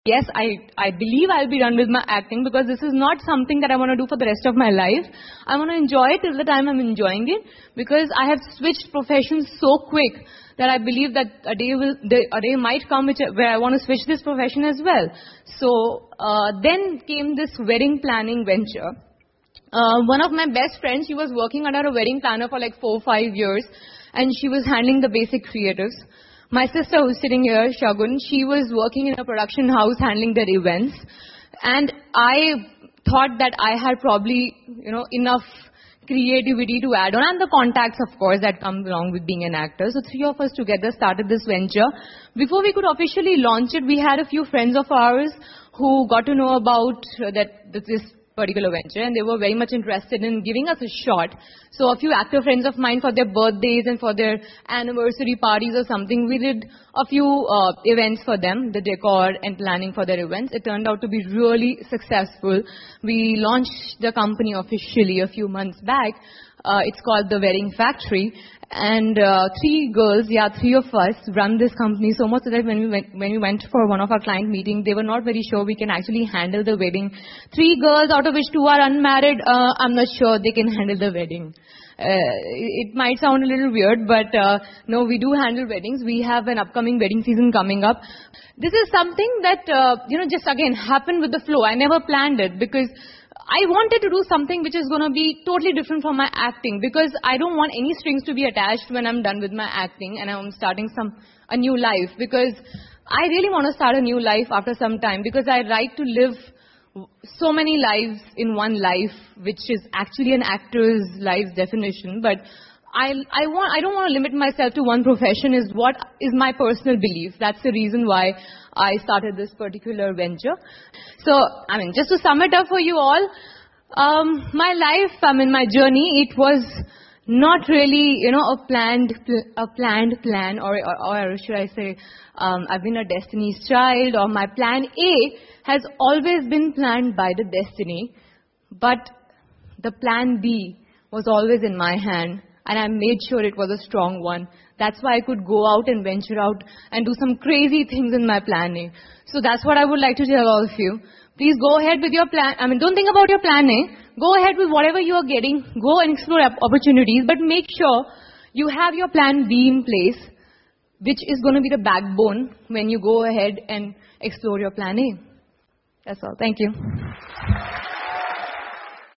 Yes, I believe I'll be done with my acting because this is not something that I want to do for the rest of my life. I want to enjoy it till the time I'm enjoying it because I have switched professions so quick that I believe that a day might come where I want to switch this profession as well. So then came this wedding planning venture. One of my best friends, she was working under a wedding planner for like 4 or 5 years, and she was handling the basic creatives. My sister, who's sitting here, Shagun, she was working in a production house handling their events. And I thought that I had probably, enough creativity to add on, and the contacts, of course, that come along with being an actor. So 3 of us together started this venture. Before we could officially launch it, we had a few friends of ours who got to know about this particular venture, and they were very much interested in giving us a shot. So a few actor friends of mine, for their birthdays and for their anniversary parties or something, we did a few events for them, the decor and planning for their events. It turned out to be really successful. We launched the company officially a few months back. It's called The Wedding Factory. And 3 girls, 3 of us run this company so much so that when we went for one of our client meetings, they were not very sure we can actually handle the wedding. 3 girls, out of which 2 are unmarried, I'm not sure they can handle the wedding. It might sound a little weird, but no, we do handle weddings. We have an upcoming wedding season coming up. This is something that, just again happened with the flow. I never planned it because I wanted to do something which is going to be totally different from my acting because I don't want any strings to be attached when I'm done with my acting and I'm starting a new life, because I really want to start a new life after some time, because I like to live so many lives in one life, which is actually an actor's life's definition. But I don't want to limit myself to one profession, is what is my personal belief. That's the reason why I started this particular venture. So, just to sum it up for you all, my life, my journey, it was not really, a planned plan, or should I say, I've been a destiny's child, or my plan A has always been planned by the destiny, but the plan B was always in my hand, and I made sure it was a strong one. That's why I could go out and venture out and do some crazy things in my planning. So that's what I would like to tell all of you. Please go ahead with your plan. Don't think about your planning. Go ahead with whatever you are getting. Go and explore opportunities, but make sure you have your plan B in place, which is going to be the backbone when you go ahead and explore your plan A. That's all. Thank you.